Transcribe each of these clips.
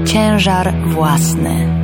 ciężar własny.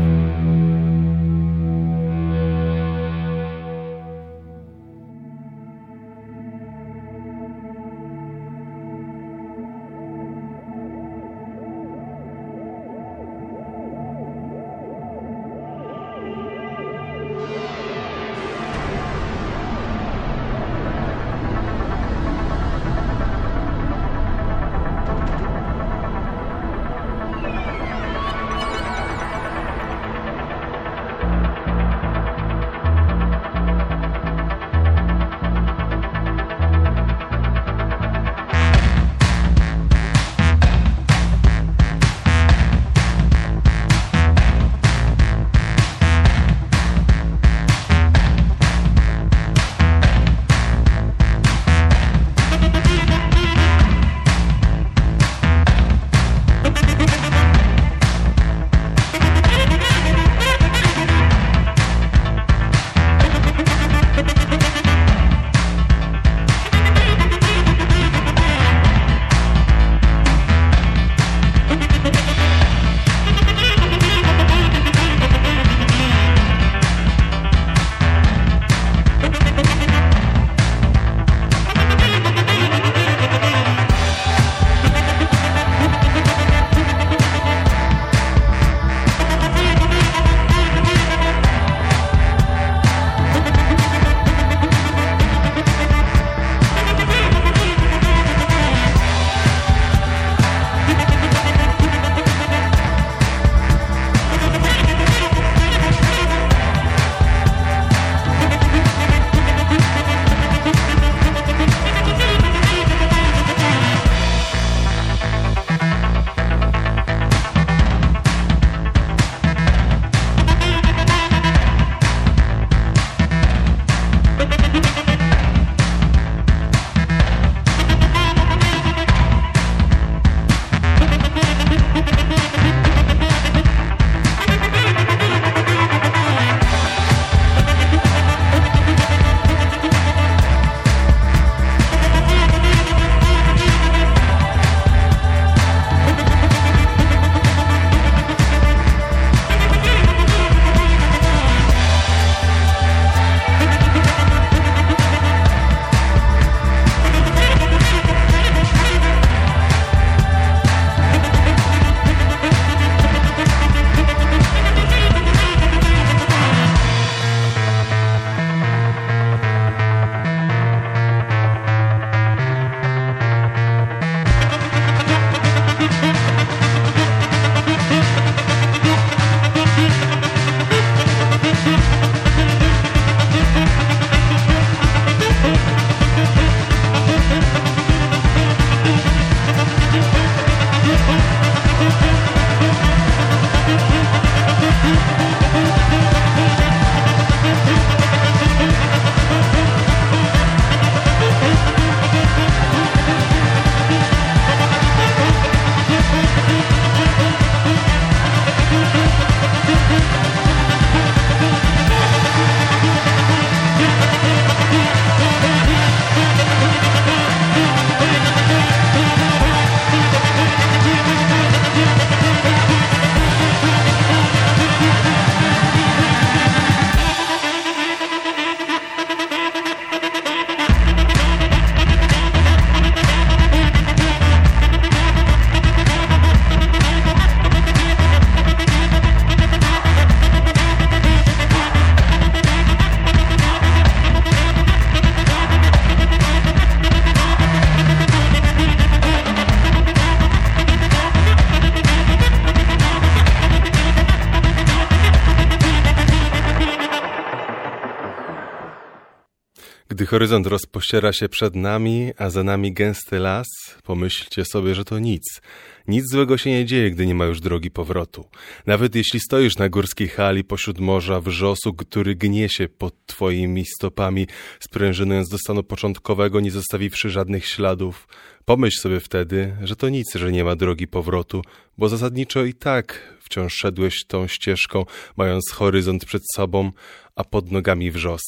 Gdy horyzont rozpościera się przed nami, a za nami gęsty las, pomyślcie sobie, że to nic. Nic złego się nie dzieje, gdy nie ma już drogi powrotu. Nawet jeśli stoisz na górskiej hali pośród morza wrzosu, który gnie się pod twoimi stopami, sprężynując do stanu początkowego, nie zostawiwszy żadnych śladów, pomyśl sobie wtedy, że to nic, że nie ma drogi powrotu, bo zasadniczo i tak wciąż szedłeś tą ścieżką, mając horyzont przed sobą, a pod nogami wrzos.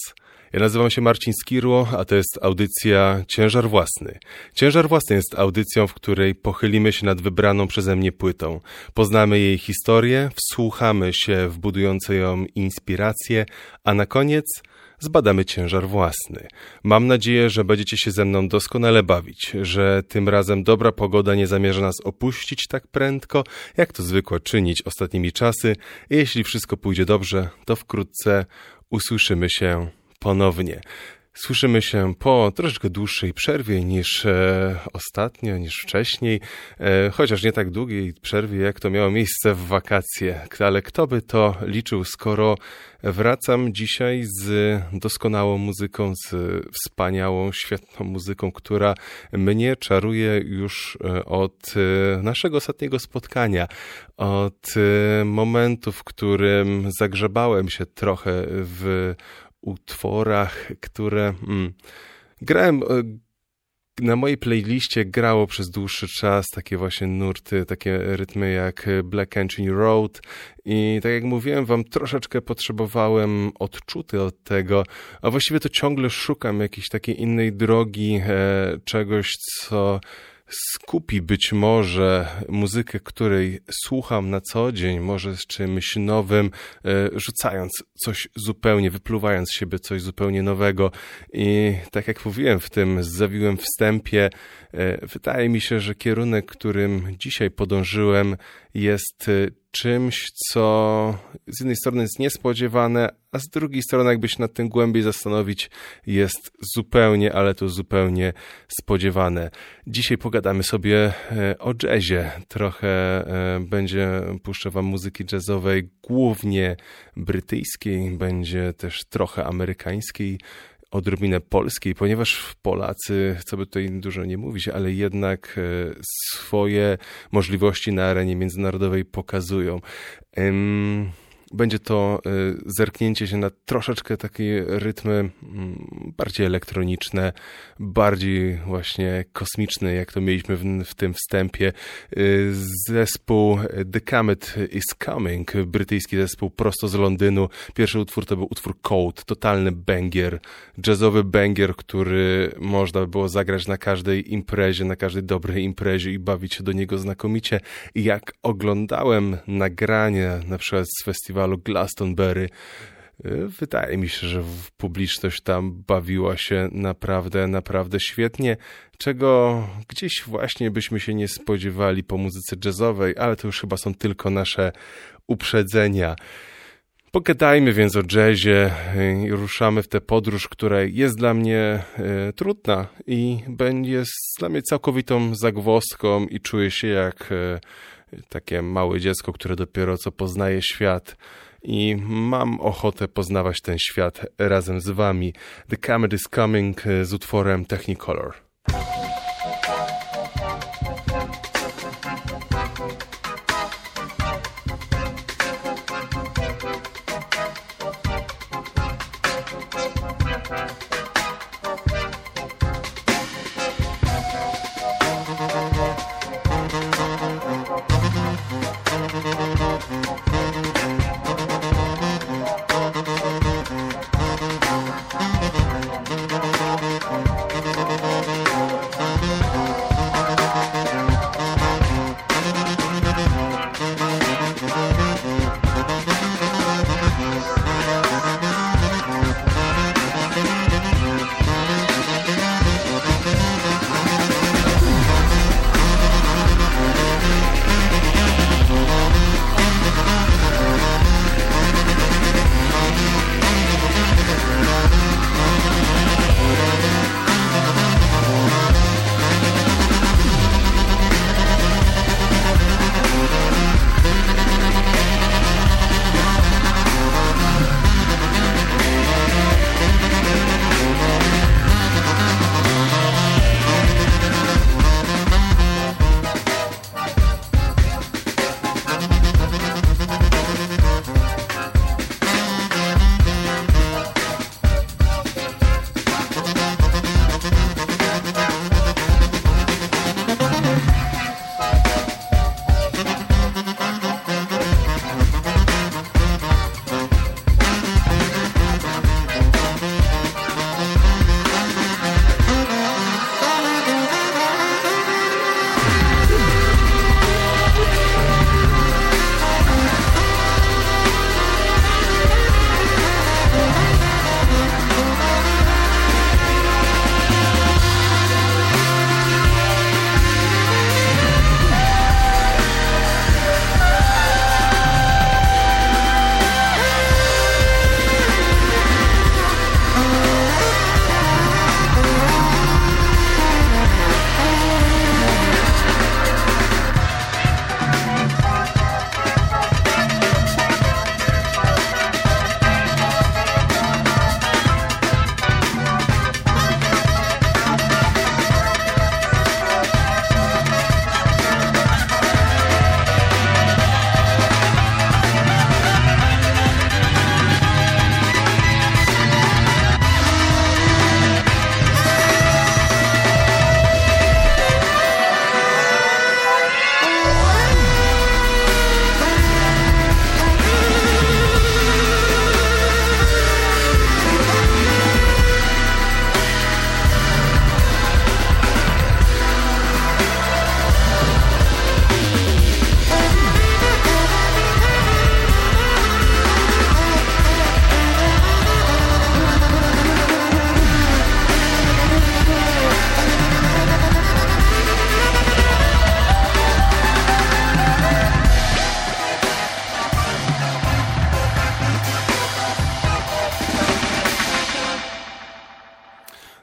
Ja nazywam się Marcin Skirło, a to jest audycja Ciężar Własny. Ciężar Własny jest audycją, w której pochylimy się nad wybraną przeze mnie płytą. Poznamy jej historię, wsłuchamy się w budujące ją inspiracje, a na koniec zbadamy ciężar własny. Mam nadzieję, że będziecie się ze mną doskonale bawić, że tym razem dobra pogoda nie zamierza nas opuścić tak prędko, jak to zwykło czynić ostatnimi czasy. I jeśli wszystko pójdzie dobrze, to wkrótce usłyszymy się ponownie. Słyszymy się po troszeczkę dłuższej przerwie niż ostatnio, niż wcześniej, chociaż nie tak długiej przerwie, jak to miało miejsce w wakacje. Ale kto by to liczył, skoro wracam dzisiaj z doskonałą muzyką, z wspaniałą, świetną muzyką, która mnie czaruje już od naszego ostatniego spotkania, od momentu, w którym zagrzebałem się trochę w utworach, które grałem na mojej playliście, grało przez dłuższy czas takie właśnie nurty, takie rytmy jak Black Country Road i tak jak mówiłem wam, troszeczkę potrzebowałem odczuty od tego, a właściwie to ciągle szukam jakiejś takiej innej drogi, czegoś, co skupi być może muzykę, której słucham na co dzień, może z czymś nowym, rzucając coś zupełnie, wypluwając z siebie coś zupełnie nowego. I tak jak mówiłem w tym zawiłym wstępie, wydaje mi się, że kierunek, którym dzisiaj podążyłem, jest czymś, co z jednej strony jest niespodziewane, a z drugiej strony, jakby się nad tym głębiej zastanowić, jest zupełnie, ale to zupełnie spodziewane. Dzisiaj pogadamy sobie o jazzie. Trochę puszczę wam muzyki jazzowej, głównie brytyjskiej, będzie też trochę amerykańskiej, odrobinę polskiej, ponieważ Polacy, co by tutaj dużo nie mówić, ale jednak swoje możliwości na arenie międzynarodowej pokazują. Będzie to zerknięcie się na troszeczkę takie rytmy bardziej elektroniczne, bardziej właśnie kosmiczne, jak to mieliśmy w tym wstępie. Zespół The Comet is Coming, brytyjski zespół prosto z Londynu. Pierwszy utwór to był utwór Code, totalny banger, jazzowy banger, który można by było zagrać na każdej imprezie, na każdej dobrej imprezie i bawić się do niego znakomicie. I jak oglądałem nagranie na przykład z festiwalu Glastonbury, wydaje mi się, że publiczność tam bawiła się naprawdę, naprawdę świetnie, czego gdzieś właśnie byśmy się nie spodziewali po muzyce jazzowej, ale to już chyba są tylko nasze uprzedzenia. Pogadajmy więc o jazzie i ruszamy w tę podróż, która jest dla mnie trudna i będzie dla mnie całkowitą zagwozdką i czuję się jak takie małe dziecko, które dopiero co poznaje świat i mam ochotę poznawać ten świat razem z wami. The Comet is Coming z utworem Technicolor.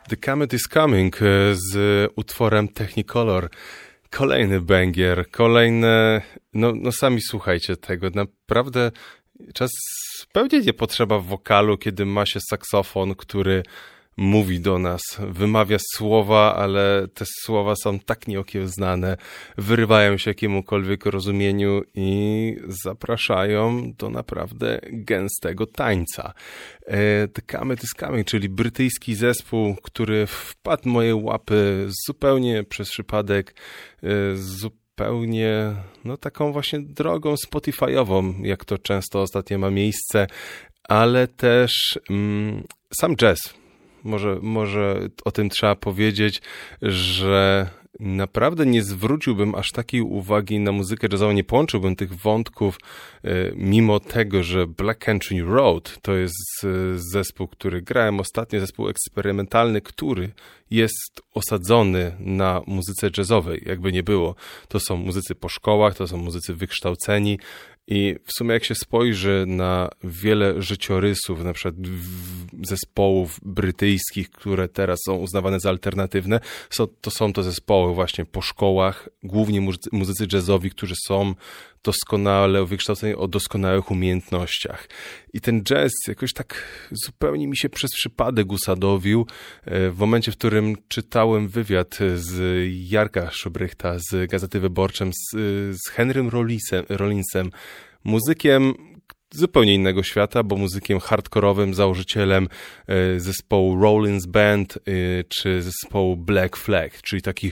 The Comet is Coming z utworem Technicolor. Kolejny banger, kolejne... No sami słuchajcie tego. Naprawdę czas pewnie nie potrzeba wokalu, kiedy ma się saksofon, który mówi do nas, wymawia słowa, ale te słowa są tak nieokiełznane, wyrywają się jakiemukolwiek rozumieniu i zapraszają do naprawdę gęstego tańca. The Comet is Coming, czyli brytyjski zespół, który wpadł w moje łapy zupełnie przez przypadek, zupełnie taką właśnie drogą Spotify'ową, jak to często ostatnio ma miejsce, ale też sam jazz. Może o tym trzeba powiedzieć, że naprawdę nie zwróciłbym aż takiej uwagi na muzykę jazzową, nie połączyłbym tych wątków, mimo tego, że Black Country Road to jest zespół, który grałem ostatnio, zespół eksperymentalny, który jest osadzony na muzyce jazzowej, jakby nie było. To są muzycy po szkołach, to są muzycy wykształceni i w sumie jak się spojrzy na wiele życiorysów, na przykład zespołów brytyjskich, które teraz są uznawane za alternatywne, to są to zespoły właśnie po szkołach, głównie muzycy jazzowi, którzy są doskonale wykształceni o doskonałych umiejętnościach. I ten jazz jakoś tak zupełnie mi się przez przypadek usadowił w momencie, w którym czytałem wywiad z Jarka Szubrychta z Gazety Wyborczej z Henrym Rollinsem, muzykiem zupełnie innego świata, bo muzykiem hardkorowym, założycielem zespołu Rollins Band czy zespołu Black Flag, czyli takich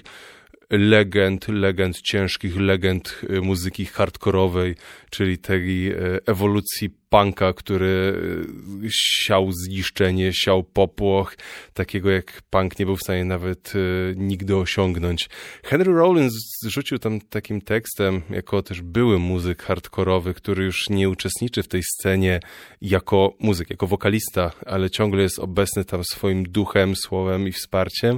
legend ciężkich, legend muzyki hardkorowej, czyli tej ewolucji punka, który siał zniszczenie, siał popłoch, takiego jak punk nie był w stanie nawet nigdy osiągnąć. Henry Rollins rzucił tam takim tekstem, jako też były muzyk hardkorowy, który już nie uczestniczy w tej scenie jako muzyk, jako wokalista, ale ciągle jest obecny tam swoim duchem, słowem i wsparciem,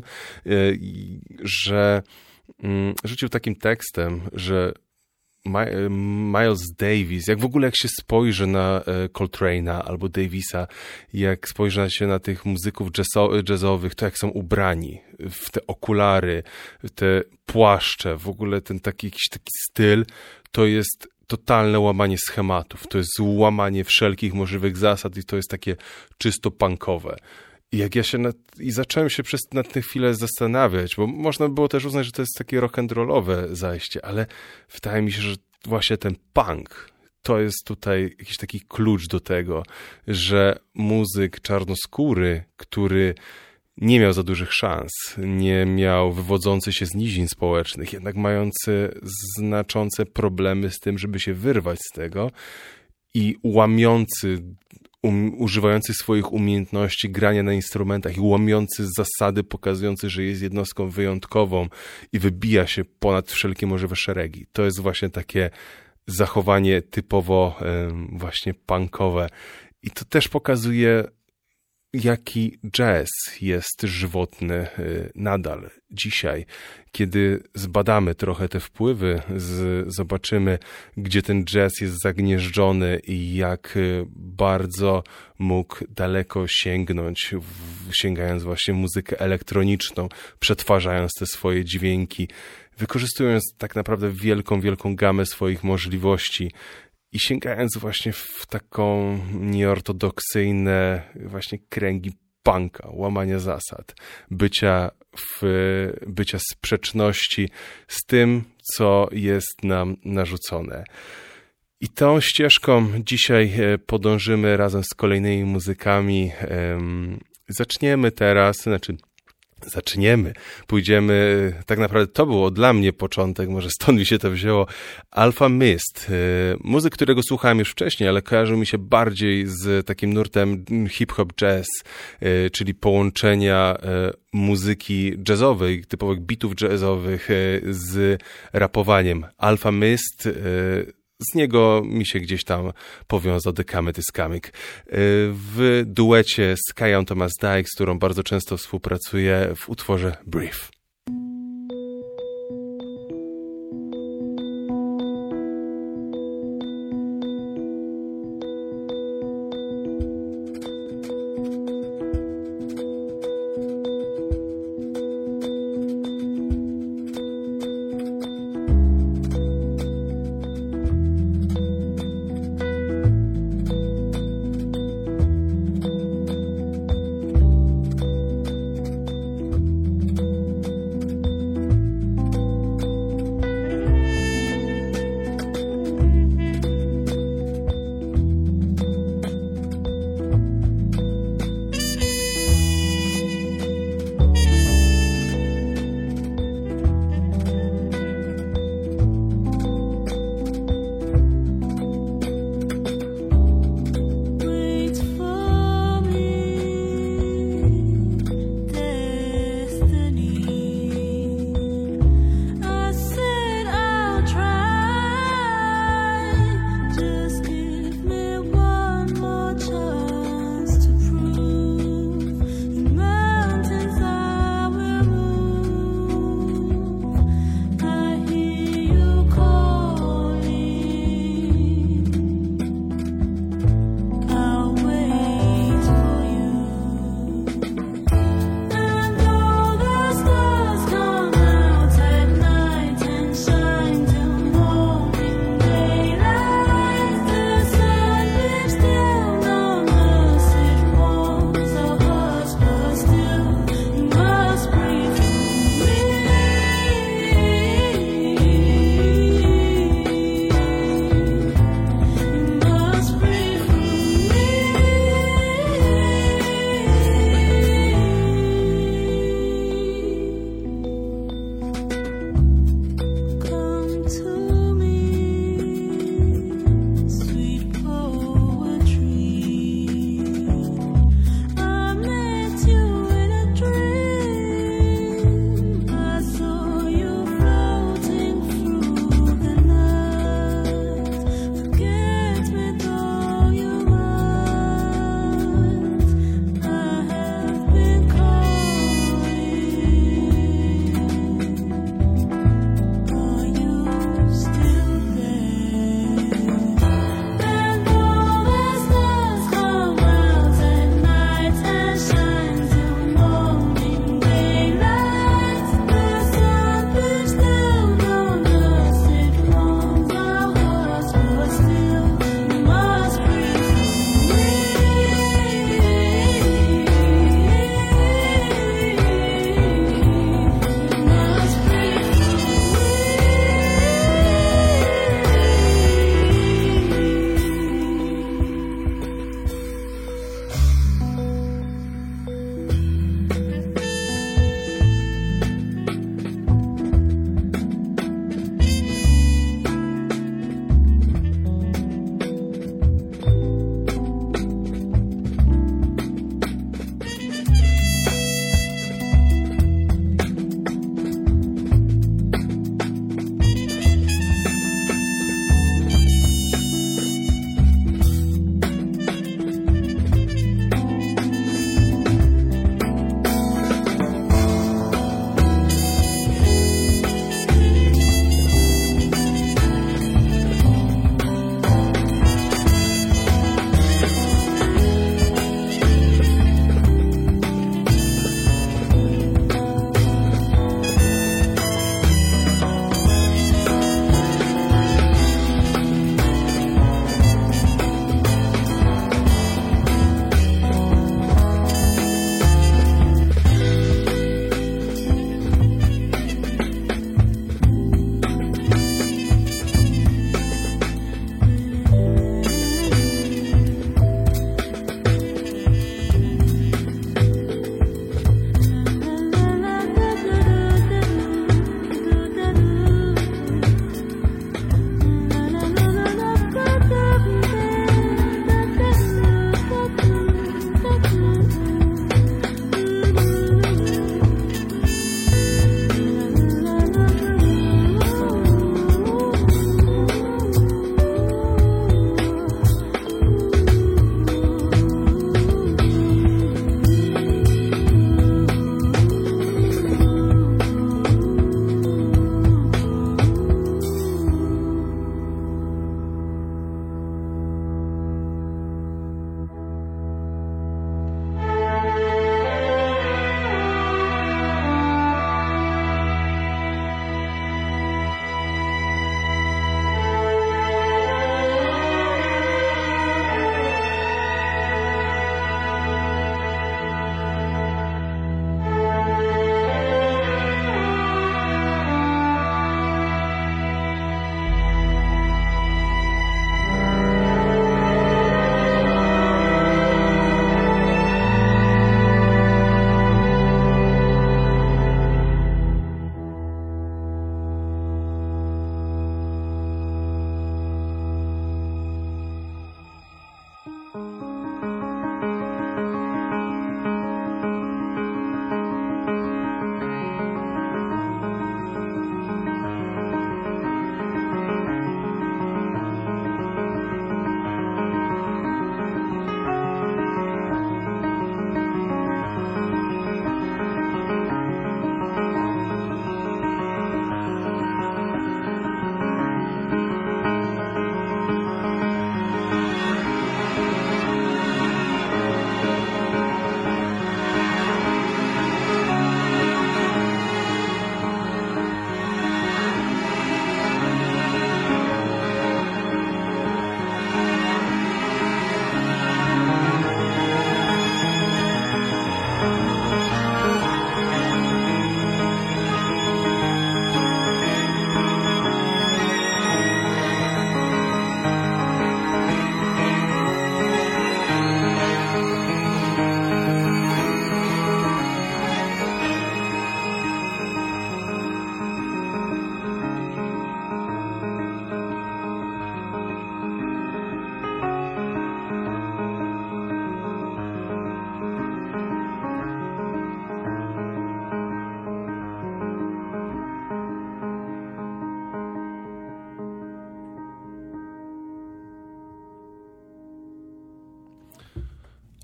że rzucił takim tekstem, że Miles Davis, jak w ogóle jak się spojrzy na Coltrane'a albo Davisa, jak spojrzy się na tych muzyków jazzowych, to jak są ubrani w te okulary, w te płaszcze, w ogóle ten jakiś taki styl, to jest totalne łamanie schematów, to jest łamanie wszelkich możliwych zasad i to jest takie czysto punkowe. I jak ja się zacząłem się na tę chwilę zastanawiać, bo można było też uznać, że to jest takie rock'n'rollowe zajście, ale wydaje mi się, że właśnie ten punk to jest tutaj jakiś taki klucz do tego, że muzyk czarnoskóry, który nie miał za dużych szans, nie miał wywodzący się z nizin społecznych, jednak mający znaczące problemy z tym, żeby się wyrwać z tego i łamiący używający swoich umiejętności grania na instrumentach i łamiący zasady, pokazujący, że jest jednostką wyjątkową i wybija się ponad wszelkie możliwe szeregi. To jest właśnie takie zachowanie typowo właśnie punkowe. I to też pokazuje, jaki jazz jest żywotny nadal dzisiaj. Kiedy zbadamy trochę te wpływy, zobaczymy, gdzie ten jazz jest zagnieżdżony i jak bardzo mógł daleko sięgając właśnie muzykę elektroniczną, przetwarzając te swoje dźwięki, wykorzystując tak naprawdę wielką gamę swoich możliwości i sięgając właśnie w taką nieortodoksyjne właśnie kręgi punka, łamania zasad, bycia sprzeczności z tym, co jest nam narzucone. I tą ścieżką dzisiaj podążymy razem z kolejnymi muzykami. Pójdziemy, tak naprawdę to było dla mnie początek, może stąd mi się to wzięło, Alfa Mist, muzyk, którego słuchałem już wcześniej, ale kojarzył mi się bardziej z takim nurtem hip-hop jazz, czyli połączenia muzyki jazzowej, typowych bitów jazzowych z rapowaniem. Alfa Mist, z niego mi się gdzieś tam powiązał The Comet is Coming. W duecie z Kają Thomas Dykes, z którą bardzo często współpracuję w utworze Brief.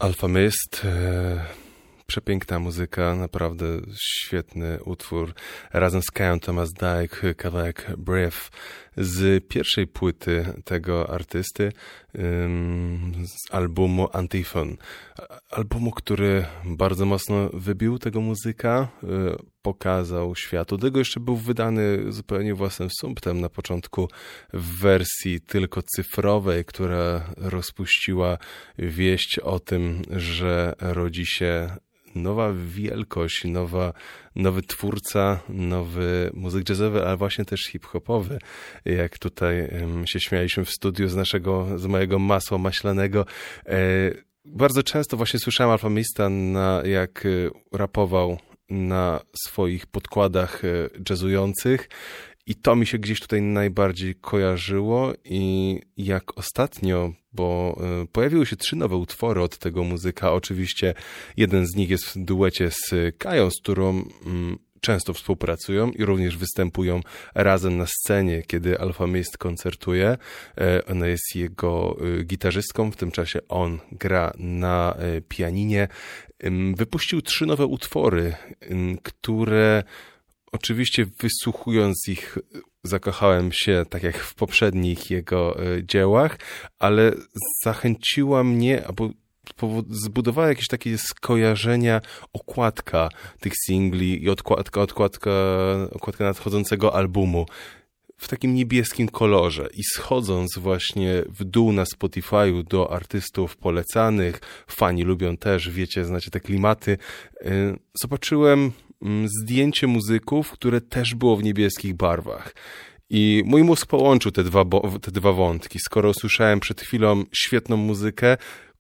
Alfa Mist, przepiękna muzyka, naprawdę świetny utwór. Razem z Kają Thomas Dyke, kawałek Breath z pierwszej płyty tego artysty, z albumu Antiphon. Albumu, który bardzo mocno wybił tego muzyka, pokazał światu. Tego jeszcze był wydany zupełnie własnym sumptem na początku w wersji tylko cyfrowej, która rozpuściła wieść o tym, że rodzi się nowa wielkość, nowy twórca, nowy muzyk jazzowy, ale właśnie też hip-hopowy. Jak tutaj się śmialiśmy w studiu z mojego masła maślanego. Bardzo często właśnie słyszałem Alfa Mista, jak rapował na swoich podkładach jazzujących i to mi się gdzieś tutaj najbardziej kojarzyło i jak ostatnio, bo pojawiły się 3 nowe utwory od tego muzyka. Oczywiście jeden z nich jest w duecie z Kają, z którą często współpracują i również występują razem na scenie, kiedy Alfa Mist koncertuje. Ona jest jego gitarzystką, w tym czasie on gra na pianinie. Wypuścił 3 nowe utwory, które oczywiście wysłuchując ich zakochałem się, tak jak w poprzednich jego dziełach, ale zachęciła mnie, albo zbudowała jakieś takie skojarzenia okładka tych singli i okładka nadchodzącego albumu w takim niebieskim kolorze i schodząc właśnie w dół na Spotify'u do artystów polecanych, fani lubią też, wiecie, znacie te klimaty, zobaczyłem zdjęcie muzyków, które też było w niebieskich barwach. I mój mózg połączył te dwa wątki. Skoro usłyszałem przed chwilą świetną muzykę,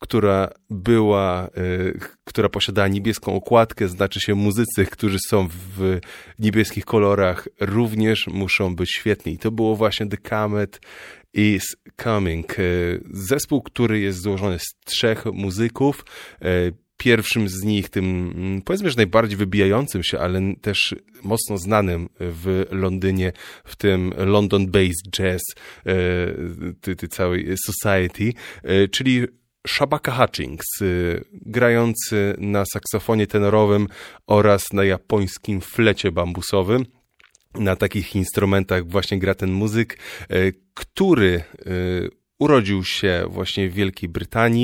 która posiadała niebieską okładkę, znaczy się muzycy, którzy są w niebieskich kolorach, również muszą być świetni. I to było właśnie The Comet is Coming. Zespół, który jest złożony z 3 muzyków. Pierwszym z nich, tym powiedzmy, że najbardziej wybijającym się, ale też mocno znanym w Londynie, w tym London-based jazz, całej society, czyli Shabaka Hutchings, grający na saksofonie tenorowym oraz na japońskim flecie bambusowym. Na takich instrumentach właśnie gra ten muzyk, który urodził się właśnie w Wielkiej Brytanii.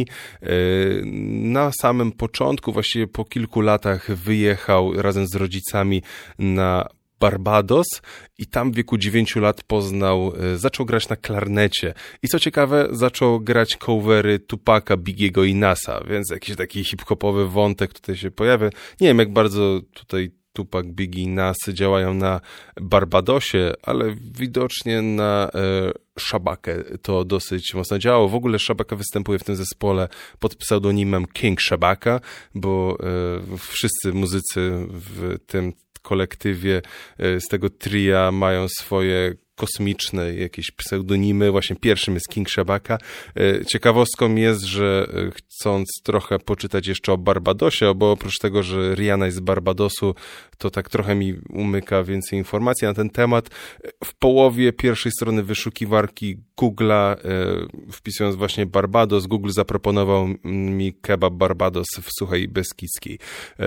Na samym początku, właściwie po kilku latach wyjechał razem z rodzicami na Barbados i tam w wieku 9 lat zaczął grać na klarnecie. I co ciekawe, zaczął grać covery Tupaca, Biggiego i Nasa, więc jakiś taki hip-hopowy wątek tutaj się pojawia. Nie wiem, jak bardzo tutaj Tupac, Biggie i Nas działają na Barbadosie, ale widocznie na Shabakę to dosyć mocno działało. W ogóle Shabaka występuje w tym zespole pod pseudonimem King Shabaka, bo wszyscy muzycy w tym kolektywie z tego tria mają swoje kosmiczne jakieś pseudonimy. Właśnie pierwszym jest King Shabaka. Ciekawostką jest, że chcąc trochę poczytać jeszcze o Barbadosie, bo oprócz tego, że Rihanna jest z Barbadosu, to tak trochę mi umyka więcej informacji na ten temat. W połowie pierwszej strony wyszukiwarki Google'a, wpisując właśnie Barbados, Google zaproponował mi kebab Barbados w Suchej Beskidzkiej.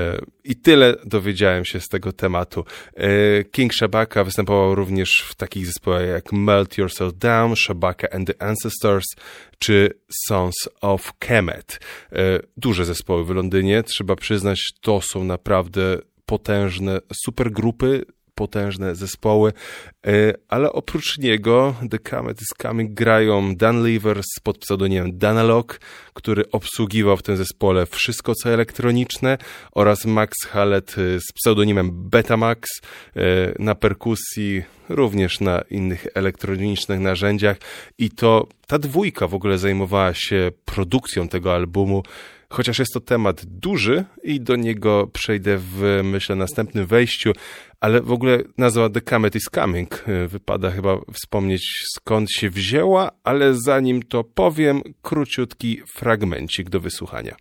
I tyle dowiedziałem się z tego tematu. King Shabaka występował również w takich zespołach jak Melt Yourself Down, Shabaka and the Ancestors czy Sons of Kemet. Duże zespoły w Londynie, trzeba przyznać, to są naprawdę potężne supergrupy, potężne zespoły, ale oprócz niego The Comet is Coming grają Dan Levers pod pseudonimem Danalog, który obsługiwał w tym zespole wszystko co elektroniczne, oraz Max Hallett z pseudonimem Betamax na perkusji, również na innych elektronicznych narzędziach. I to ta dwójka w ogóle zajmowała się produkcją tego albumu, chociaż jest to temat duży i do niego przejdę w, myślę, następnym wejściu, ale w ogóle nazwa The Comet is Coming wypada chyba wspomnieć, skąd się wzięła, ale zanim to powiem, króciutki fragmencik do wysłuchania.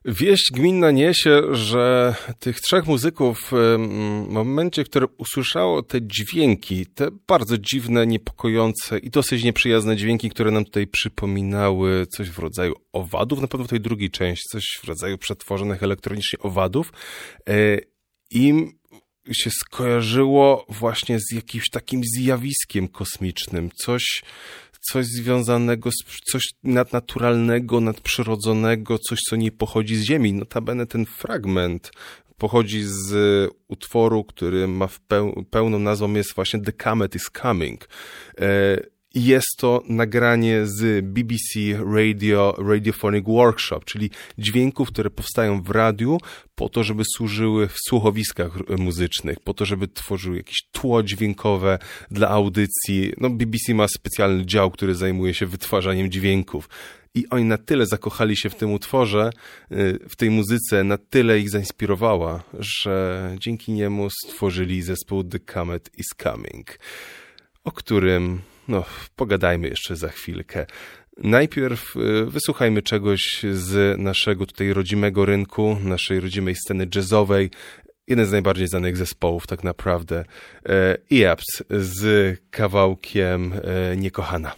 Wieść gminna niesie, że tych trzech muzyków w momencie, w którym usłyszało te dźwięki, te bardzo dziwne, niepokojące i dosyć nieprzyjazne dźwięki, które nam tutaj przypominały coś w rodzaju owadów, na pewno w tej drugiej części, coś w rodzaju przetworzonych elektronicznie owadów, im się skojarzyło właśnie z jakimś takim zjawiskiem kosmicznym, coś związanego z coś nadnaturalnego, nadprzyrodzonego, coś, co nie pochodzi z Ziemi. Notabene ten fragment pochodzi z utworu, który ma pełną nazwą, jest właśnie The Comet is Coming. Jest to nagranie z BBC Radiophonic Workshop, czyli dźwięków, które powstają w radiu po to, żeby służyły w słuchowiskach muzycznych, po to, żeby tworzyły jakieś tło dźwiękowe dla audycji. BBC ma specjalny dział, który zajmuje się wytwarzaniem dźwięków. I oni na tyle zakochali się w tym utworze, w tej muzyce, na tyle ich zainspirowała, że dzięki niemu stworzyli zespół The Comet is Coming, o którym pogadajmy jeszcze za chwilkę. Najpierw wysłuchajmy czegoś z naszego tutaj rodzimego rynku, naszej rodzimej sceny jazzowej. Jeden z najbardziej znanych zespołów tak naprawdę. Eaps z kawałkiem Niekochana.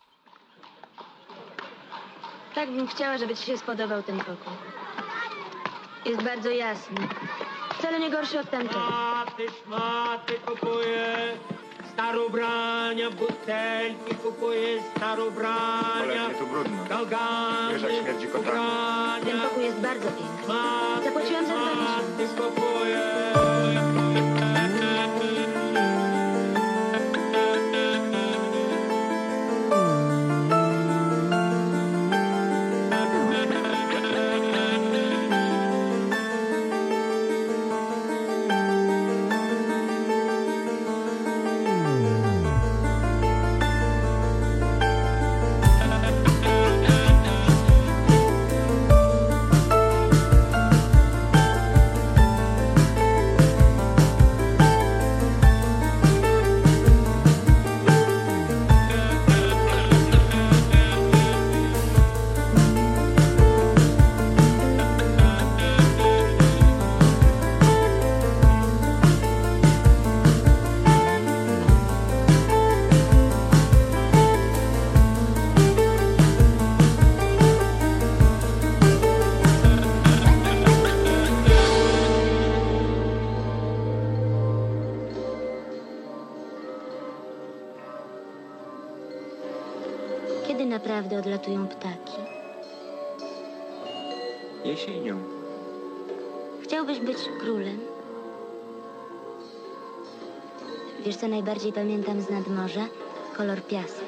Tak bym chciała, żeby ci się spodobał ten pokój. Jest bardzo jasny. Wcale nie gorszy od tamtego. Szmaty kupuję, starobrania, butelki kupuję, starobrania, Ale tu brudno. gałgany, Wiesz, jak śmierdzi kotami. Ten pokój jest bardzo piękny. Zapłaciłam za 2 miesiące. kupuję. Kiedy naprawdę odlatują ptaki? Jesienią. Chciałbyś być królem? Wiesz, co najbardziej pamiętam z nadmorza? Kolor piasku.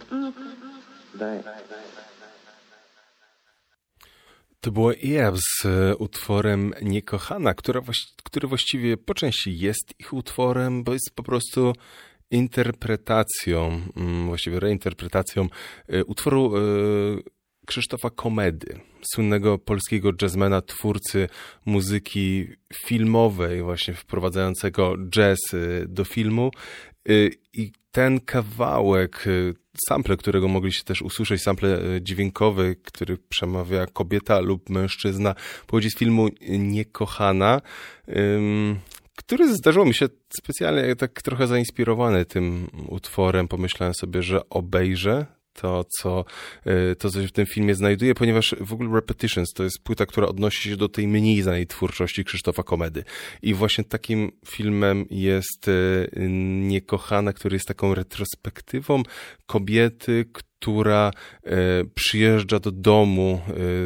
Nie. Daj. To było Ea z utworem Niekochana, który właściwie po części jest ich utworem, bo jest po prostu interpretacją, właściwie reinterpretacją utworu Krzysztofa Komedy, słynnego polskiego jazzmana, twórcy muzyki filmowej, właśnie wprowadzającego jazz do filmu. I ten kawałek, sample, którego mogliście też usłyszeć, sample dźwiękowy, który przemawia kobieta lub mężczyzna, pochodzi z filmu Niekochana, który zdarzyło mi się specjalnie tak trochę zainspirowany tym utworem. Pomyślałem sobie, że obejrzę to, co się w tym filmie znajduje, ponieważ w ogóle Repetitions to jest płyta, która odnosi się do tej mniej znanej twórczości Krzysztofa Komedy. I właśnie takim filmem jest Niekochana, który jest taką retrospektywą kobiety, która przyjeżdża do domu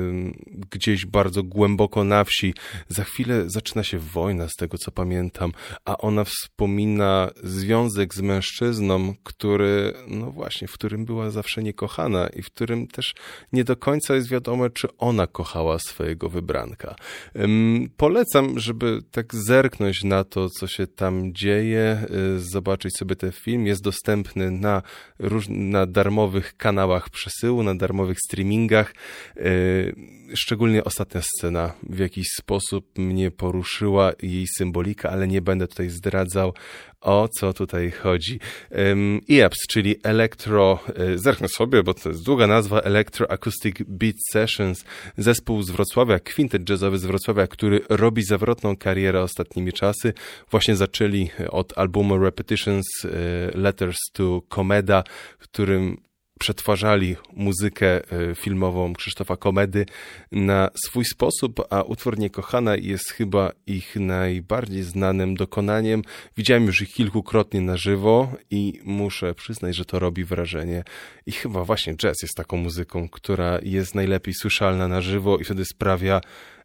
gdzieś bardzo głęboko na wsi. Za chwilę zaczyna się wojna, z tego co pamiętam, a ona wspomina związek z mężczyzną, który, no właśnie, w którym była zawsze niekochana i w którym też nie do końca jest wiadomo, czy ona kochała swojego wybranka. Polecam, żeby tak zerknąć na to, co się tam dzieje, zobaczyć sobie ten film. Jest dostępny na darmowych kanałach przesyłu, na darmowych streamingach. Szczególnie ostatnia scena w jakiś sposób mnie poruszyła, jej symbolika, ale nie będę tutaj zdradzał, o co tutaj chodzi. EAPS, czyli zerknę sobie, bo to jest długa nazwa, Electro Acoustic Beat Sessions, zespół z Wrocławia, kwintet jazzowy z Wrocławia, który robi zawrotną karierę ostatnimi czasy. Właśnie zaczęli od albumu Repetitions, Letters to Komeda, w którym przetwarzali muzykę filmową Krzysztofa Komedy na swój sposób, a utwór Niekochana jest chyba ich najbardziej znanym dokonaniem. Widziałem już ich kilkukrotnie na żywo i muszę przyznać, że to robi wrażenie. I chyba właśnie jazz jest taką muzyką, która jest najlepiej słyszalna na żywo i wtedy sprawia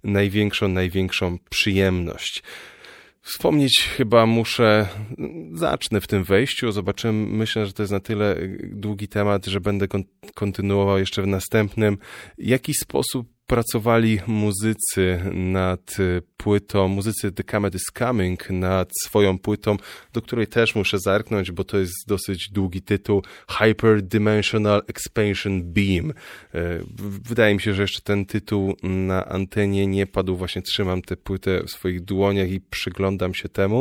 największą przyjemność. Wspomnieć chyba zacznę w tym wejściu, zobaczymy, myślę, że to jest na tyle długi temat, że będę kontynuował jeszcze w następnym. W jaki sposób pracowali muzycy nad płytą, muzycy The Comet is Coming nad swoją płytą, do której też muszę zerknąć, bo to jest dosyć długi tytuł, Hyperdimensional Expansion Beam. Wydaje mi się, że jeszcze ten tytuł na antenie nie padł, właśnie trzymam tę płytę w swoich dłoniach i przyglądam się temu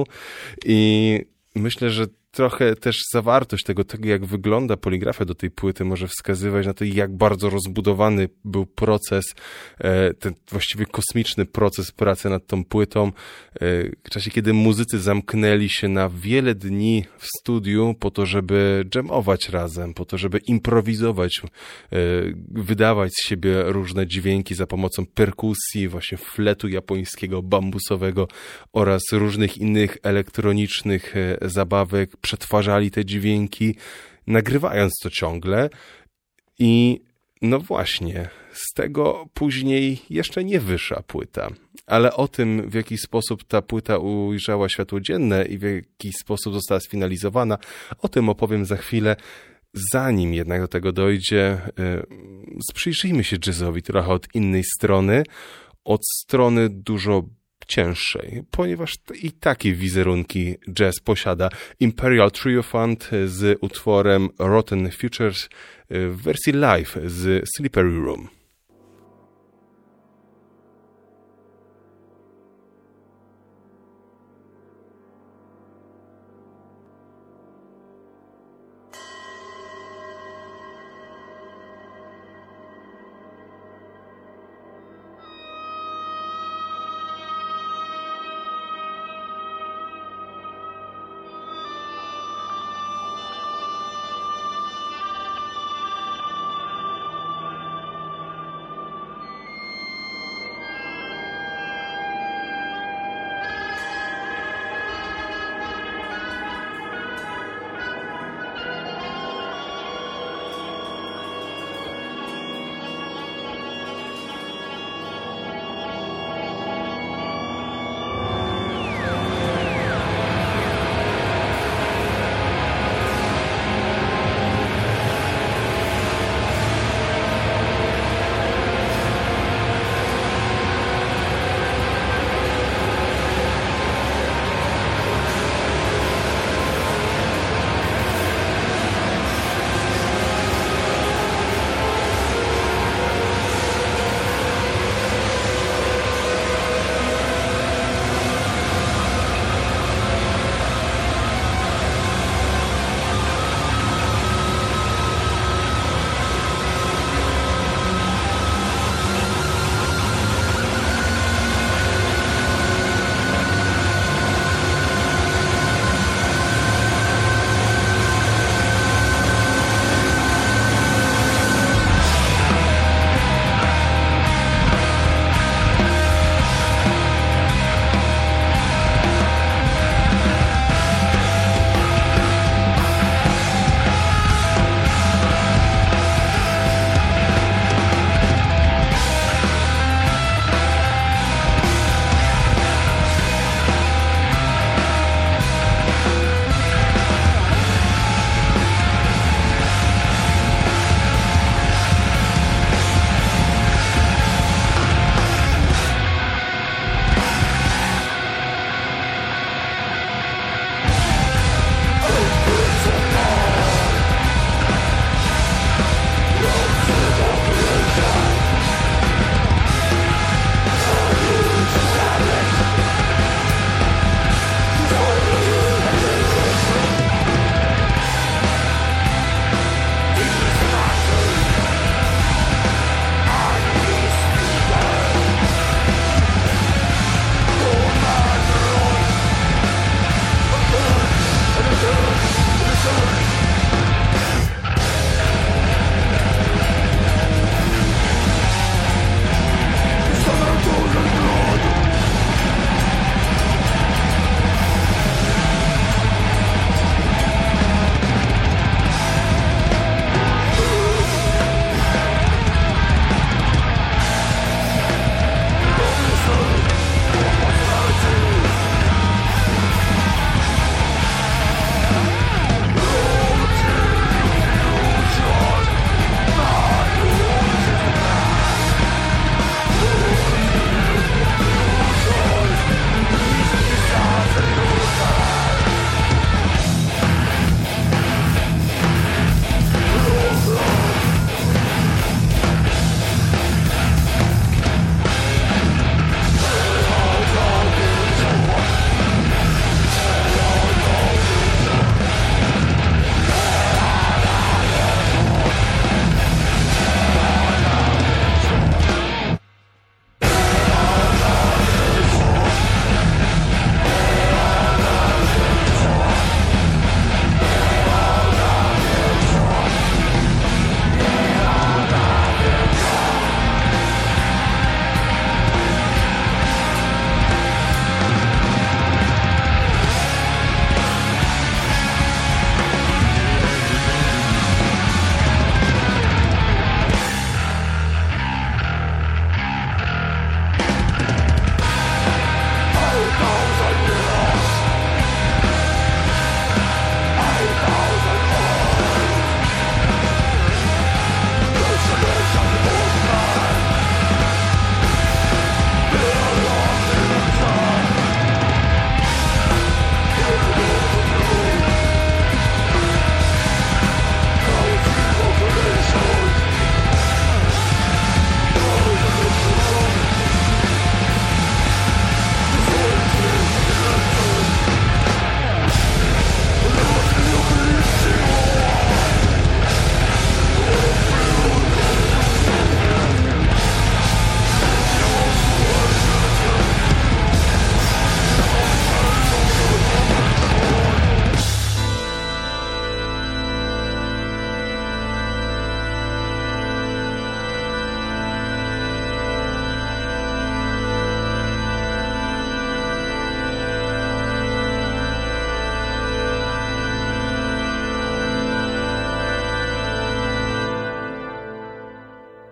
i myślę, że trochę też zawartość tego, jak wygląda poligrafia do tej płyty, może wskazywać na to, jak bardzo rozbudowany był proces, ten właściwie kosmiczny proces pracy nad tą płytą, w czasie, kiedy muzycy zamknęli się na wiele dni w studiu po to, żeby jamować razem, po to, żeby improwizować, wydawać z siebie różne dźwięki za pomocą perkusji, właśnie fletu japońskiego, bambusowego oraz różnych innych elektronicznych zabawek, przetwarzali te dźwięki, nagrywając to ciągle i no właśnie, z tego później jeszcze nie wyszła płyta, ale o tym, w jaki sposób ta płyta ujrzała światło dzienne i w jaki sposób została sfinalizowana, o tym opowiem za chwilę. Zanim jednak do tego dojdzie, przyjrzyjmy się jazzowi trochę od innej strony, od strony dużo cięższej, ponieważ i takie wizerunki jazz posiada. Imperial Trio Fund z utworem Rotten Futures w wersji live z Slippery Room.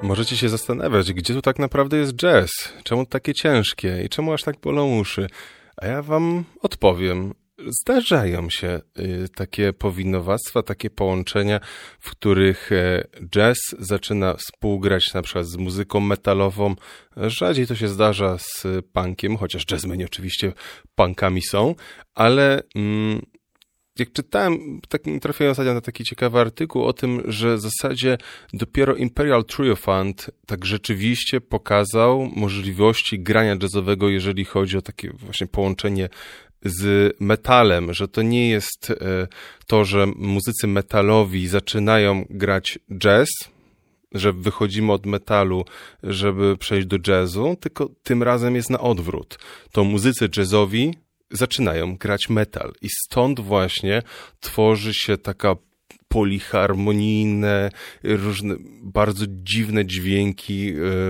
Możecie się zastanawiać, gdzie tu tak naprawdę jest jazz? Czemu takie ciężkie i czemu aż tak bolą uszy? A ja wam odpowiem. Zdarzają się takie powinowactwa, takie połączenia, w których jazz zaczyna współgrać na przykład z muzyką metalową. Rzadziej to się zdarza z punkiem, chociaż jazzmeni oczywiście punkami są, ale jak czytałem, trafiłem ostatnio na taki ciekawy artykuł o tym, że w zasadzie dopiero Imperial Trio Fund tak rzeczywiście pokazał możliwości grania jazzowego, jeżeli chodzi o takie właśnie połączenie z metalem, że to nie jest to, że muzycy metalowi zaczynają grać jazz, że wychodzimy od metalu, żeby przejść do jazzu, tylko tym razem jest na odwrót. To muzycy jazzowi zaczynają grać metal i stąd właśnie tworzy się taka poliharmonijne, różne bardzo dziwne dźwięki,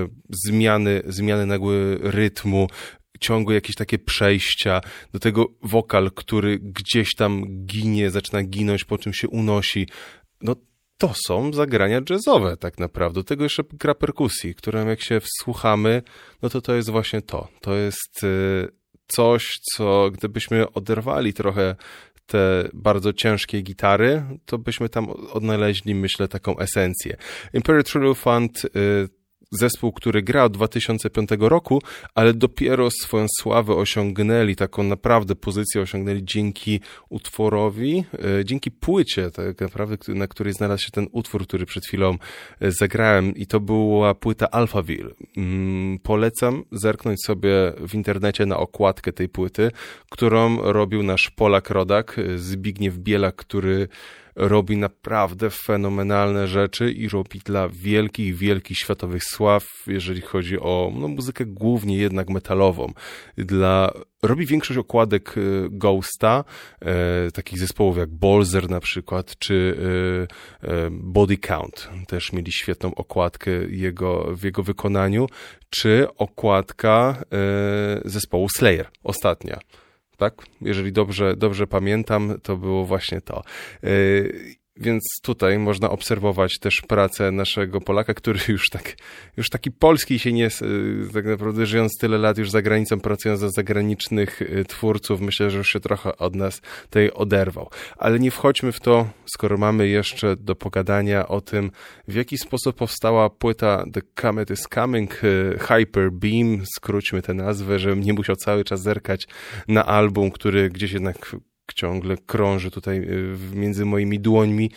zmiany nagłe rytmu, ciągłe jakieś takie przejścia, do tego wokal, który gdzieś tam ginie, zaczyna ginąć, po czym się unosi. No to są zagrania jazzowe tak naprawdę. Do tego jeszcze gra perkusji, którą jak się wsłuchamy, no to jest właśnie to. To jest coś, co gdybyśmy oderwali trochę te bardzo ciężkie gitary, to byśmy tam odnaleźli, myślę, taką esencję. Imperial Trio Fund, zespół, który gra od 2005 roku, ale dopiero swoją sławę osiągnęli, taką naprawdę pozycję osiągnęli dzięki utworowi, dzięki płycie tak naprawdę, na której znalazł się ten utwór, który przed chwilą zagrałem i to była płyta Alphaville. Polecam zerknąć sobie w internecie na okładkę tej płyty, którą robił nasz Polak rodak, Zbigniew Bielak, który robi naprawdę fenomenalne rzeczy i robi dla wielkich światowych sław, jeżeli chodzi o muzykę głównie jednak metalową. Robi większość okładek Ghosta, takich zespołów jak Bolzer na przykład, czy Body Count. Też mieli świetną okładkę w jego wykonaniu, czy okładka zespołu Slayer, ostatnia. Tak? Jeżeli dobrze pamiętam, to było właśnie to. Więc tutaj można obserwować też pracę naszego Polaka, który już taki polski się nie, tak naprawdę żyjąc tyle lat już za granicą, pracując za zagranicznych twórców, myślę, że już się trochę od nas tutaj oderwał. Ale nie wchodźmy w to, skoro mamy jeszcze do pogadania o tym, w jaki sposób powstała płyta The Comet is Coming, Hyper Beam, skróćmy tę nazwę, żebym nie musiał cały czas zerkać na album, który gdzieś jednak ciągle krąży tutaj między moimi dłońmi.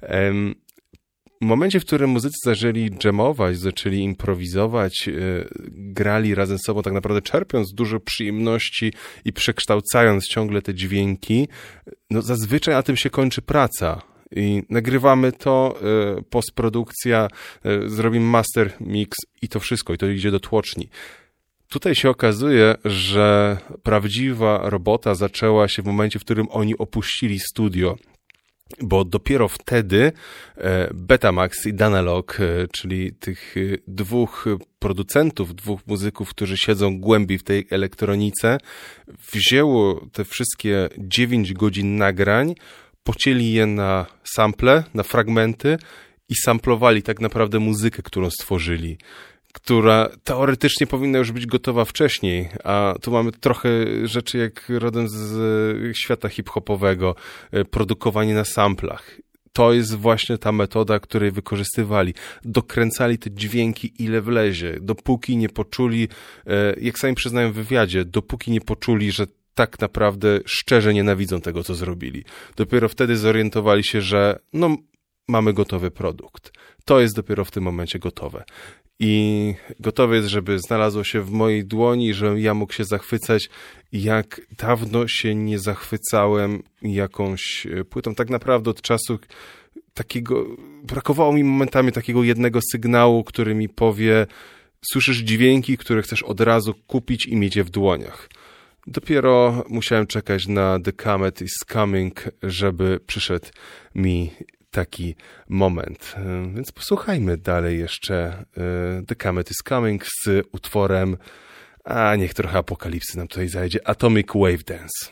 W momencie, w którym muzycy zaczęli dżemować, zaczęli improwizować, grali razem z sobą, tak naprawdę czerpiąc dużo przyjemności i przekształcając ciągle te dźwięki, no zazwyczaj na tym się kończy praca. I nagrywamy to, postprodukcja, zrobimy master, mix i to wszystko, i to idzie do tłoczni. Tutaj się okazuje, że prawdziwa robota zaczęła się w momencie, w którym oni opuścili studio, bo dopiero wtedy Betamax i Danalog, czyli tych dwóch producentów, dwóch muzyków, którzy siedzą głębiej w tej elektronice, wzięło te wszystkie 9 godzin nagrań, pocięli je na sample, na fragmenty i samplowali tak naprawdę muzykę, którą stworzyli, która teoretycznie powinna już być gotowa wcześniej, a tu mamy trochę rzeczy jak rodem z świata hip-hopowego, produkowanie na samplach. To jest właśnie ta metoda, której wykorzystywali. Dokręcali te dźwięki ile wlezie, dopóki nie poczuli, jak sami przyznają w wywiadzie, dopóki nie poczuli, że tak naprawdę szczerze nienawidzą tego, co zrobili. Dopiero wtedy zorientowali się, że mamy gotowy produkt. To jest dopiero w tym momencie gotowe. I gotowe jest, żeby znalazło się w mojej dłoni, żebym ja mógł się zachwycać, jak dawno się nie zachwycałem jakąś płytą. Tak naprawdę od czasu takiego, brakowało mi momentami takiego jednego sygnału, który mi powie, słyszysz dźwięki, które chcesz od razu kupić i mieć je w dłoniach. Dopiero musiałem czekać na The Comet is Coming, żeby przyszedł mi taki moment. Więc posłuchajmy dalej jeszcze The Comet is Coming z utworem, a niech trochę apokalipsy nam tutaj zajdzie, Atomic Wave Dance.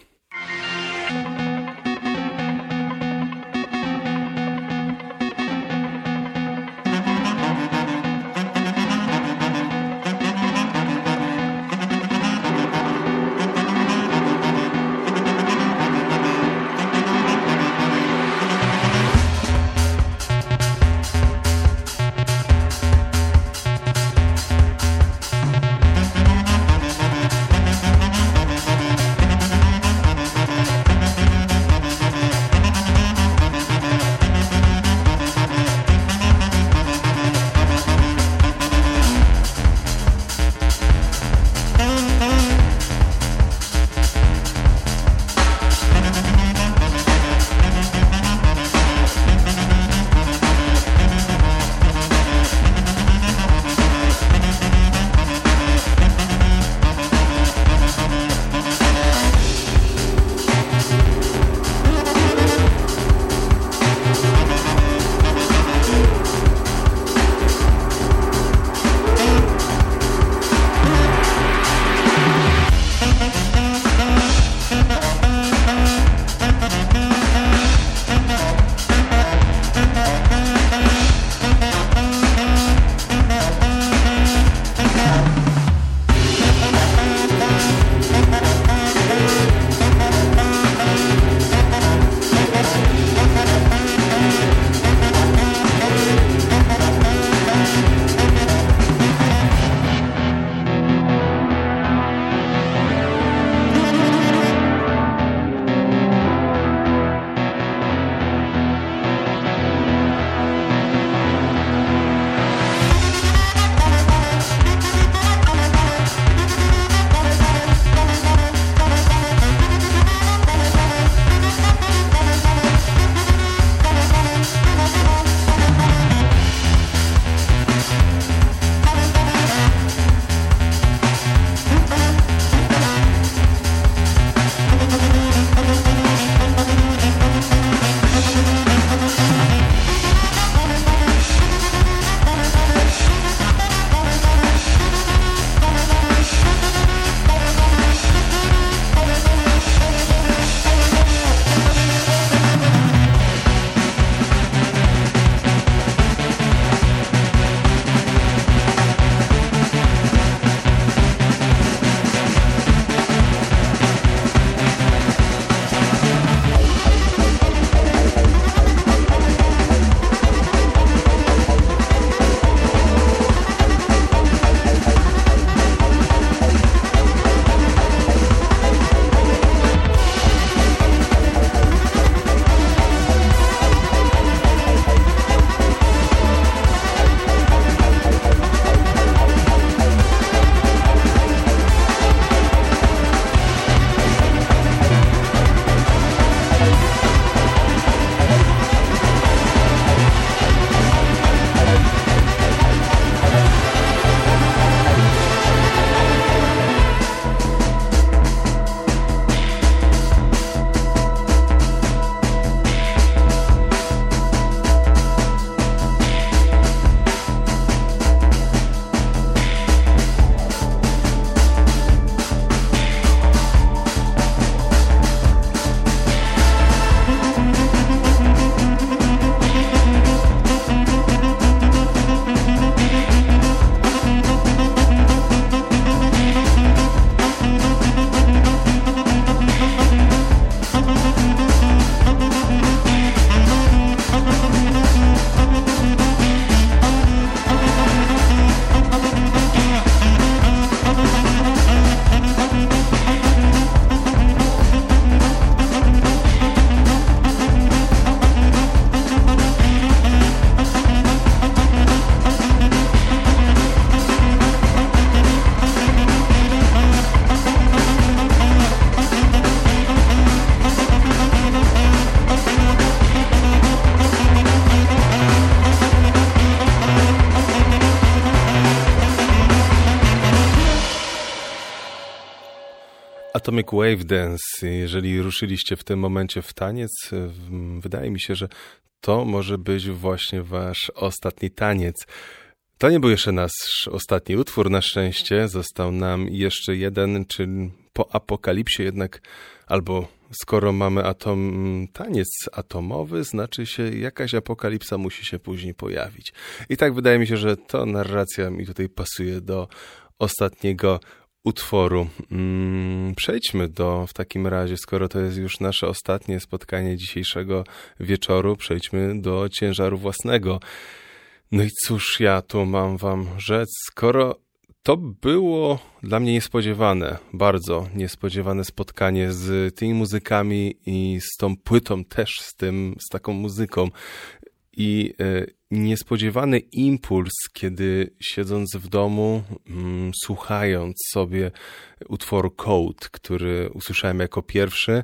Atomic Wave Dance. Jeżeli ruszyliście w tym momencie w taniec, wydaje mi się, że to może być właśnie wasz ostatni taniec. To nie był jeszcze nasz ostatni utwór, na szczęście. Został nam jeszcze jeden, czyli po apokalipsie jednak, albo skoro mamy taniec atomowy, znaczy się jakaś apokalipsa musi się później pojawić. I tak wydaje mi się, że to narracja mi tutaj pasuje do ostatniego utworu. Przejdźmy w takim razie, skoro to jest już nasze ostatnie spotkanie dzisiejszego wieczoru, przejdźmy do ciężaru własnego. No i cóż ja tu mam wam rzec, skoro to było dla mnie niespodziewane, bardzo niespodziewane spotkanie z tymi muzykami i z tą płytą też, z taką muzyką. I niespodziewany impuls, kiedy siedząc w domu, słuchając sobie utworu Code, który usłyszałem jako pierwszy,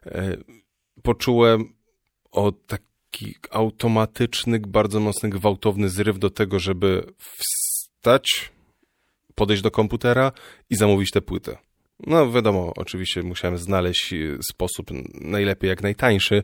poczułem taki automatyczny, bardzo mocny, gwałtowny zryw do tego, żeby wstać, podejść do komputera i zamówić tę płytę. No wiadomo, oczywiście musiałem znaleźć sposób najlepiej jak najtańszy,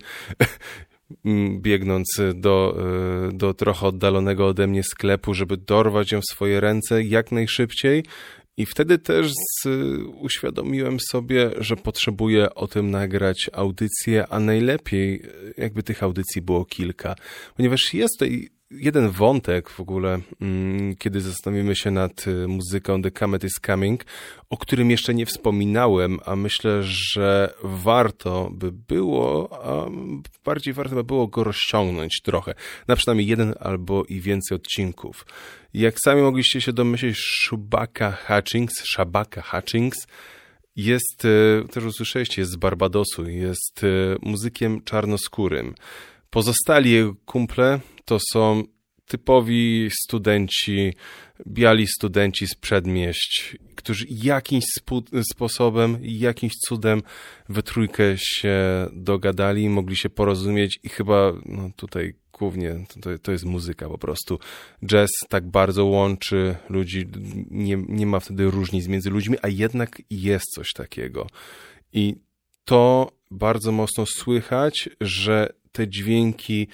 biegnąc do trochę oddalonego ode mnie sklepu, żeby dorwać ją w swoje ręce jak najszybciej. I wtedy też uświadomiłem sobie, że potrzebuję o tym nagrać audycję, a najlepiej jakby tych audycji było kilka. Ponieważ jest tutaj jeden wątek w ogóle, kiedy zastanowimy się nad muzyką The Comet is Coming, o którym jeszcze nie wspominałem, a myślę, że warto by było, a bardziej warto by było go rozciągnąć trochę, na przynajmniej jeden albo i więcej odcinków. Jak sami mogliście się domyślić, Shabaka Hutchings jest, też usłyszeliście, jest z Barbadosu, jest muzykiem czarnoskórym. Pozostali jego kumple to są typowi studenci, biali studenci z przedmieść, którzy jakimś sposobem, jakimś cudem we trójkę się dogadali, mogli się porozumieć i chyba tutaj głównie to jest muzyka po prostu. Jazz tak bardzo łączy ludzi, nie ma wtedy różnic między ludźmi, a jednak jest coś takiego. I to bardzo mocno słychać, że te dźwięki,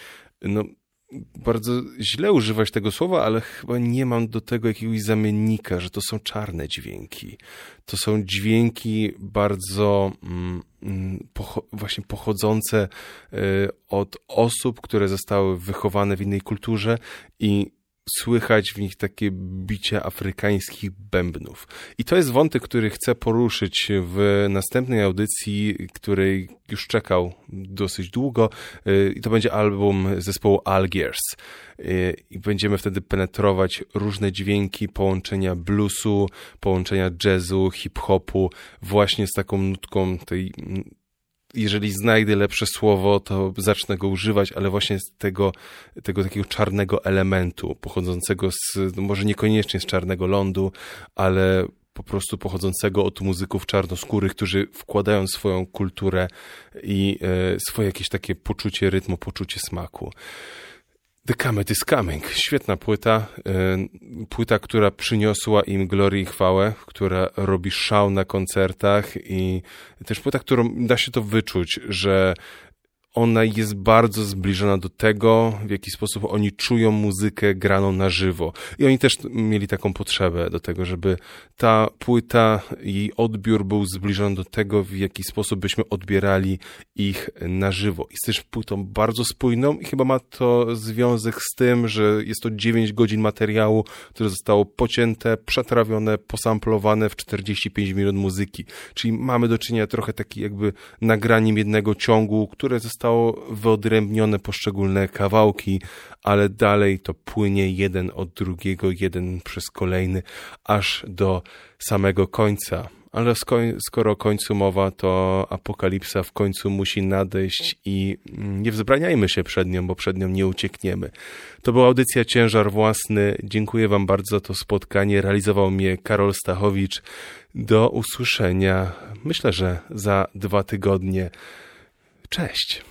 bardzo źle używać tego słowa, ale chyba nie mam do tego jakiegoś zamiennika, że to są czarne dźwięki. To są dźwięki bardzo właśnie pochodzące od osób, które zostały wychowane w innej kulturze i słychać w nich takie bicie afrykańskich bębnów. I to jest wątek, który chcę poruszyć w następnej audycji, której już czekał dosyć długo. I to będzie album zespołu Algiers. I będziemy wtedy penetrować różne dźwięki, połączenia bluesu, połączenia jazzu, hip-hopu, właśnie z taką nutką tej... Jeżeli znajdę lepsze słowo, to zacznę go używać, ale właśnie z tego takiego czarnego elementu, pochodzącego może niekoniecznie z Czarnego Lądu, ale po prostu pochodzącego od muzyków czarnoskórych, którzy wkładają swoją kulturę i swoje jakieś takie poczucie rytmu, poczucie smaku. The Comet is Coming. Świetna płyta. Płyta, która przyniosła im glorię i chwałę, która robi szał na koncertach i też płyta, którą da się to wyczuć, że ona jest bardzo zbliżona do tego, w jaki sposób oni czują muzykę graną na żywo. I oni też mieli taką potrzebę do tego, żeby ta płyta, jej odbiór był zbliżony do tego, w jaki sposób byśmy odbierali ich na żywo. Jest też płytą bardzo spójną i chyba ma to związek z tym, że jest to 9 godzin materiału, które zostało pocięte, przetrawione, posamplowane w 45 minut muzyki. Czyli mamy do czynienia trochę taki jakby nagraniem jednego ciągu, które zostało wyodrębnione poszczególne kawałki, ale dalej to płynie jeden od drugiego, jeden przez kolejny, aż do samego końca. Ale skoro o końcu mowa, to apokalipsa w końcu musi nadejść i nie wzbraniajmy się przed nią, bo przed nią nie uciekniemy. To była audycja Ciężar Własny. Dziękuję wam bardzo za to spotkanie. Realizował mnie Karol Stachowicz. Do usłyszenia, myślę, że za 2 tygodnie. Cześć.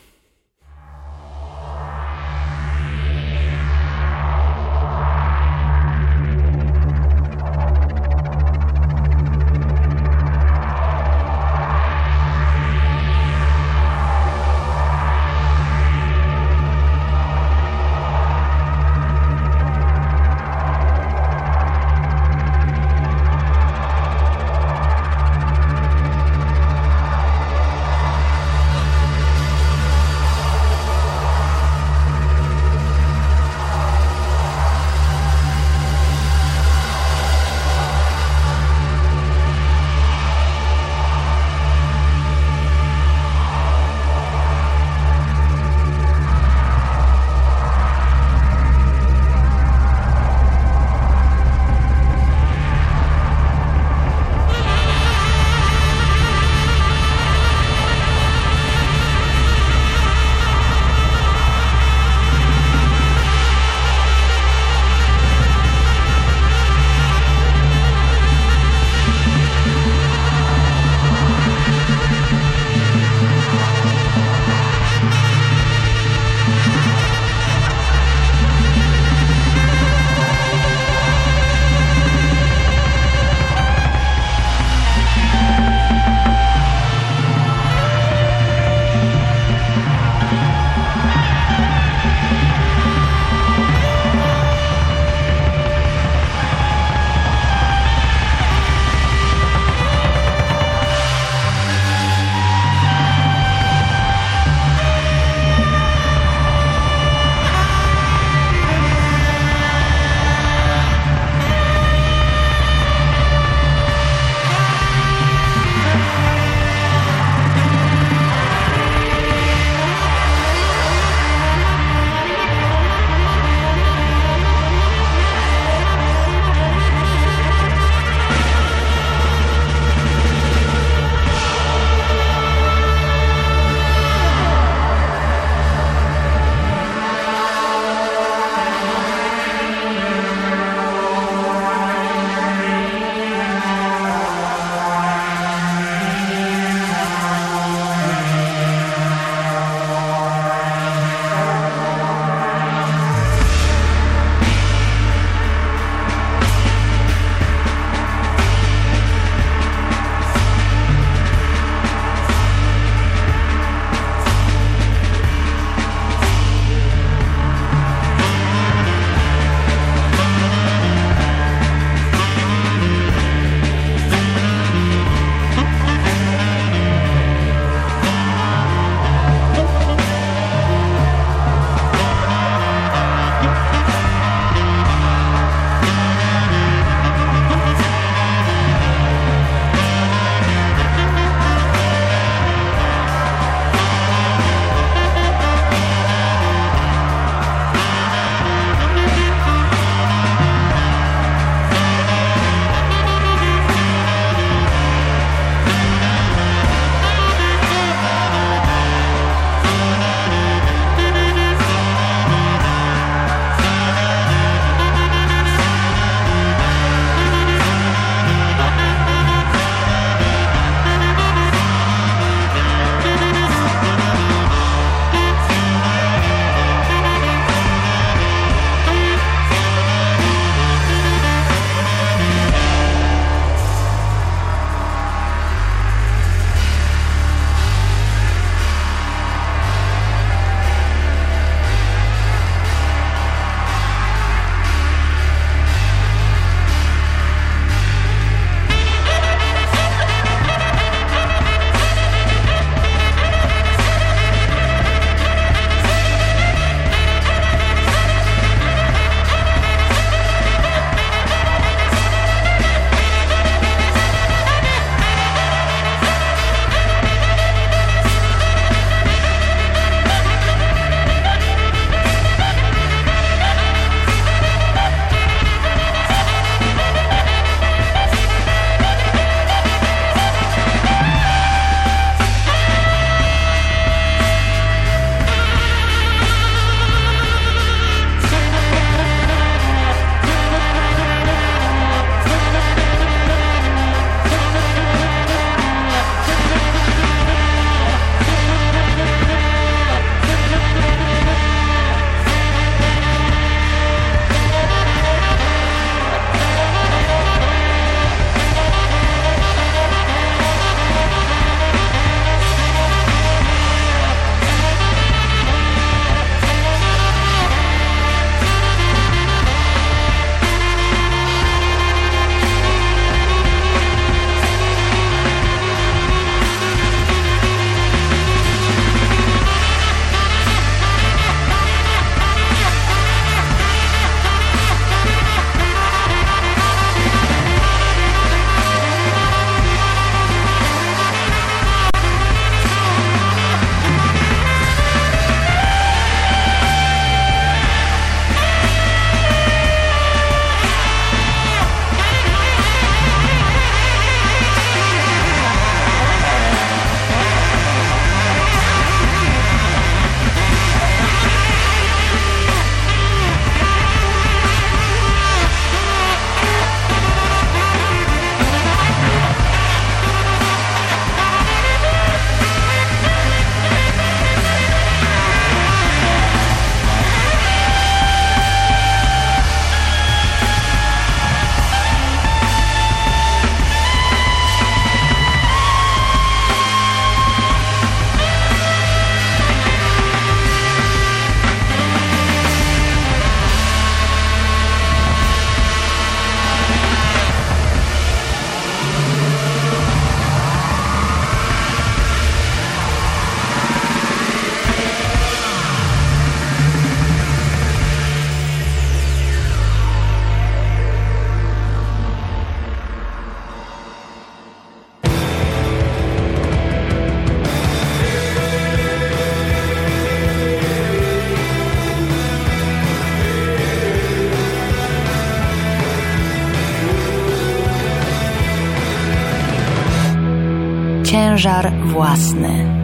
Ciężar własny.